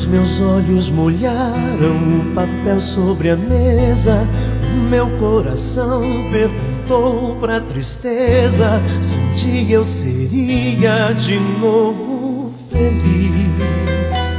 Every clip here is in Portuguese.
Os meus olhos molharam o papel sobre a mesa. O meu coração perguntou pra tristeza se um dia eu seria de novo feliz.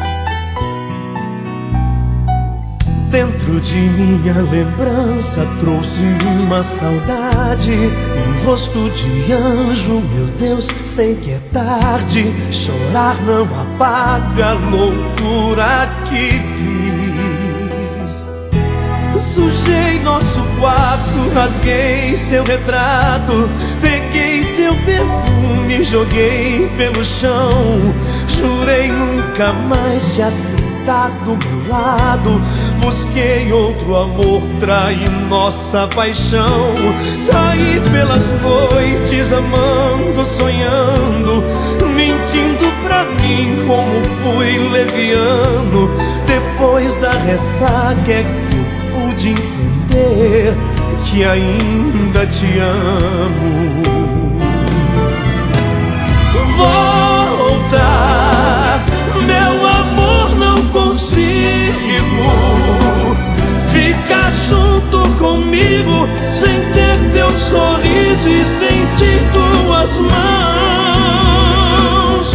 Dentro de minha lembrança trouxe uma saudade, um rosto de anjo. Meu Deus, sei que é tarde, chorar não apaga a loucura que fiz. Sujei nosso quarto, rasguei seu retrato, peguei seu perfume, joguei pelo chão. Jurei nunca mais te aceitar do meu lado. Busquei outro amor, traí nossa paixão. Saí pelas noites amando, sonhando, mentindo pra mim como fui leviano. Depois da ressaca é que eu pude entender que ainda te amo. Volta, meu amor, não consigo ficar junto comigo sem ter teu sorriso e sentir tuas mãos.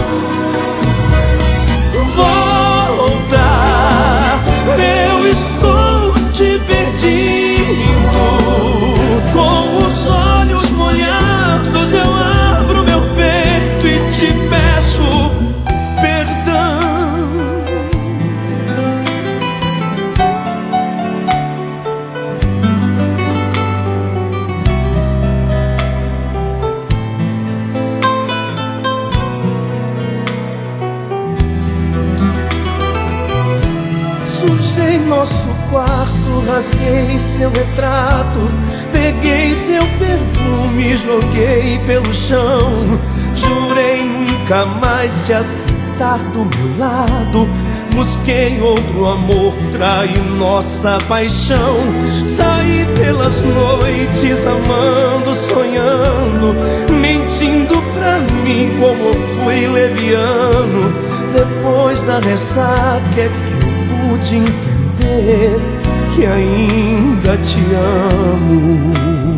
Volta, eu estou te pedindo. Com os olhos molhados eu abro meu peito e te peço perdão. Sujei nosso quarto, rasguei seu retrato, peguei seu perfume, joguei pelo chão. Jurei nunca mais te aceitar do meu lado. Busquei outro amor, traí nossa paixão. Saí pelas noites amando, sonhando, mentindo pra mim como fui leviano. Depois da ressaca é que eu pude entender que ainda te amo.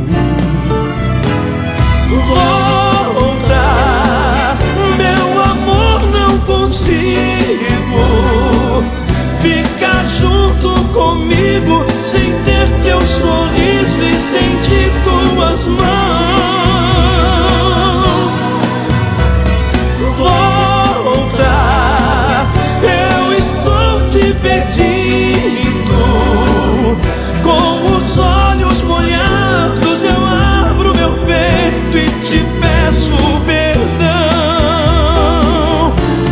Volta, meu amor, não consigo ficar junto comigo sem ter teu sorriso e sentir tuas mãos. Volta, eu estou te pedindo. Com os olhos molhados eu abro meu peito e te peço perdão.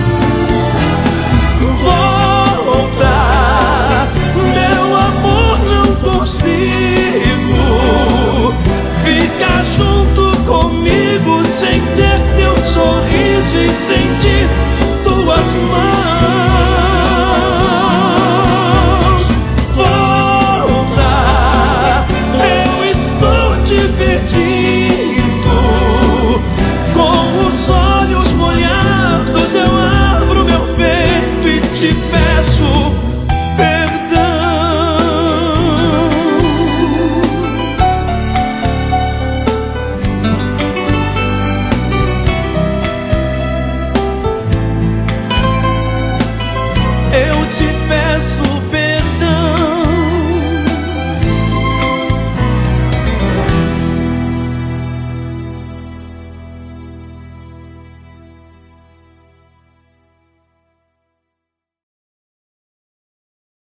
Volta, meu amor, não consigo ficar junto comigo sem ter teu sorriso e sentir tuas mãos.